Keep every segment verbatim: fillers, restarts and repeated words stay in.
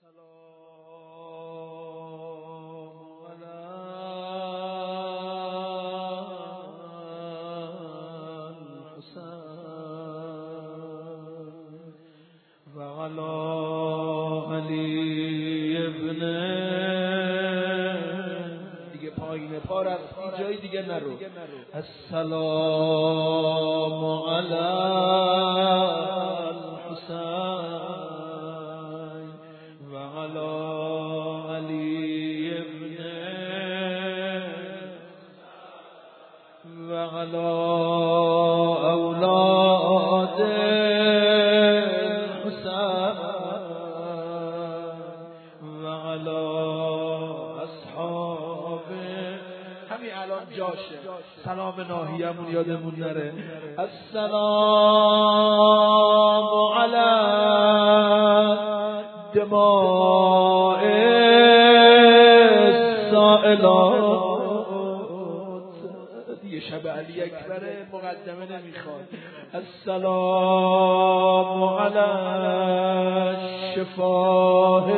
السلام على الحسين وعلى علی ابن دیگه پایین پا رفتی جای دیگه نرو. السلام علی الحسین وعلى علی ابن وعلى اولاد الحسین وعلى اصحابه. همین الان جاشه. سلام ناهیه‌مون یادمون نره. السلام علی دماء السائلات. دیگه شب علی اکبر مقدمه نمیخواد. السلام علی شفاه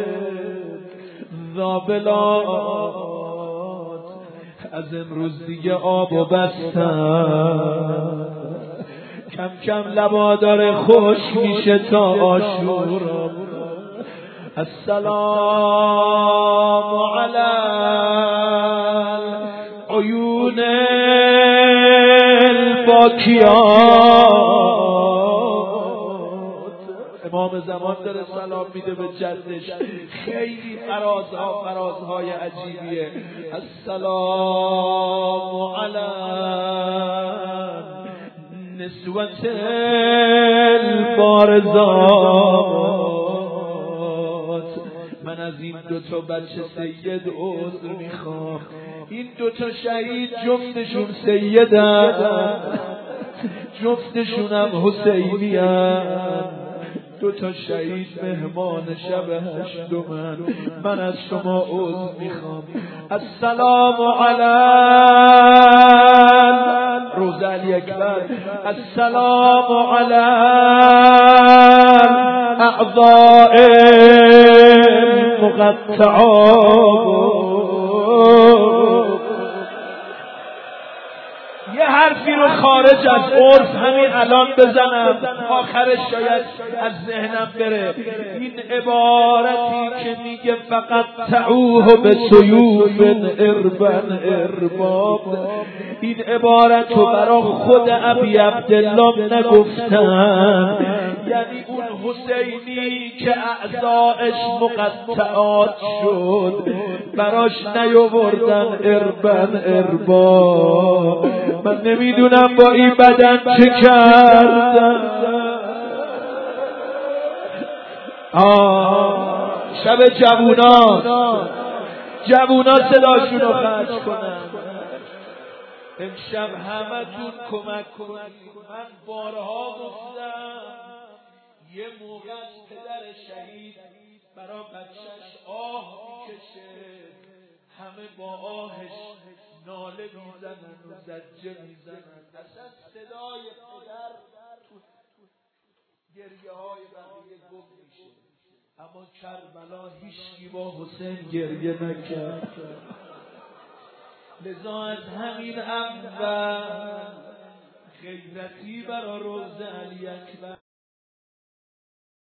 ذابلات. از امروز دیگه آب و بستن کم کم لبا داره خوش میشه تا عاشورا. السلام علی عیون الباکیات. امام زمان داره سلام میده به جدش. خیلی فرازها فرازهای عجیبیه. السلام علی نسوة البارزات. من از این دوتا بچه سید عذر میخوام. این دوتا شهید جفتشون سیدن، جفتشونم حسینی هن. دوتا شهید مهمان شب هشتمن. من از شما عذر میخوام. السلام علی روز علی اکبر. السلام علی اعضاء مقطعات. یه حرفی رو خارج از عرف همین الان بزنم، آخرش شاید از ذهنم بره. این عبارتی که میگه فقط تعوه به سیوف اربن ارباب، این عبارت رو برا خود ابی عبدالله نگفتن. یعنی اون حسینی که اعضایش مقطعات شد براش نیاوردن اربن ارباب. من نمیدونم با این بدن چه کردم. آه شب جوونا جوونا صداشون رو خرج کنن. امشب همه تون کمک کنید. من بارها گفتم یه موقع پدر شهید برای بچهش آه میکشه، همه با آهش ناله میزنن و زجه میزنن. اصلا صدای پدر تو گریه های بقیه گم میشه. اما کربلا هیچکی با حسین گریه نکرد. لذا از همین اول غیرتی برا روز علی اکبر